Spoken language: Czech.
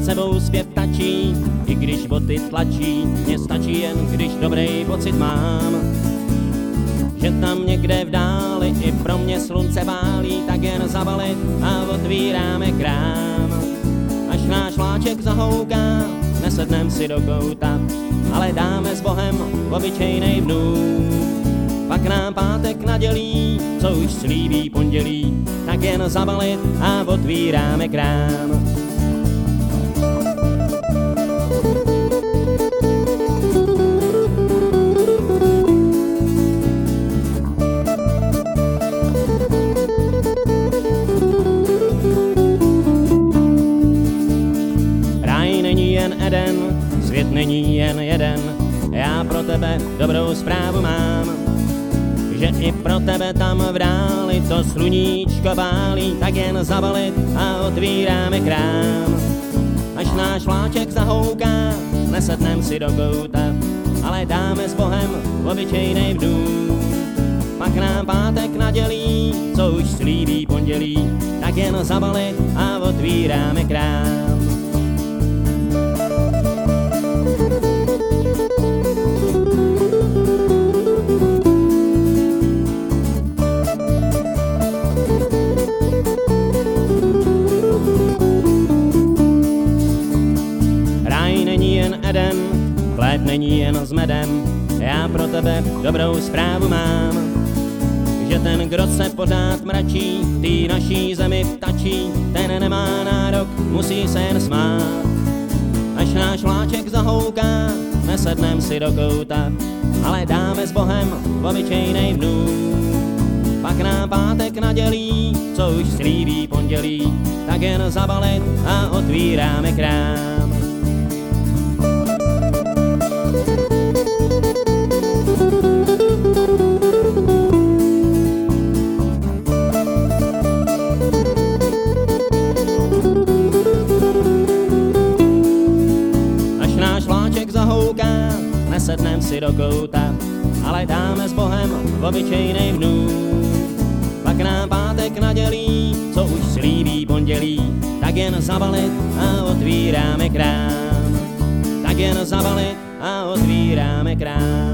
nad sebou zpěv tačí, i když boty tlačí, mně stačí jen, když dobrý pocit mám. Že tam někde v dáli i pro mě slunce pálí, tak jen zabalit a otvíráme krám. Až náš vláček zahouká, nesednem si do kouta, ale dáme s Bohem obyčejnej vnům. Pak nám pátek nadělí, co už slíbí pondělí, tak jen zabalit a otvíráme krám. Ráj není jen Eden, svět není jen jeden, já pro tebe dobrou zprávu mám. Že i pro tebe tam v dáli to sluníčko pálí, tak jen zabalit a otvíráme krám. Až náš vláček zahouká, nesednem si do kouta, ale dáme s Bohem obyčejnej vnům. Pak nám pátek nadělí, co už slíbí pondělí, tak jen zabalit a otvíráme krám. Chléb není jen s medem, já pro tebe dobrou zprávu mám. Že ten, kdo se pořád mračí, tý naší zemi vtačí, ten nemá nárok, musí se jen smát. Až náš vláček zahouká, nesednem si do kouta, ale dáme s Bohem obyčejnej vnům. Pak nám pátek nadělí, co už slíbí pondělí, tak jen zabalit a otvíráme krám. Zahouká, nesednem si do kouta, ale dáme s Bohem obyčejnej vnům. Pak nám pátek nadělí, co už slíbí pondělí, tak jen zabalit a otvíráme krám. Tak jen zabalit a otvíráme krám.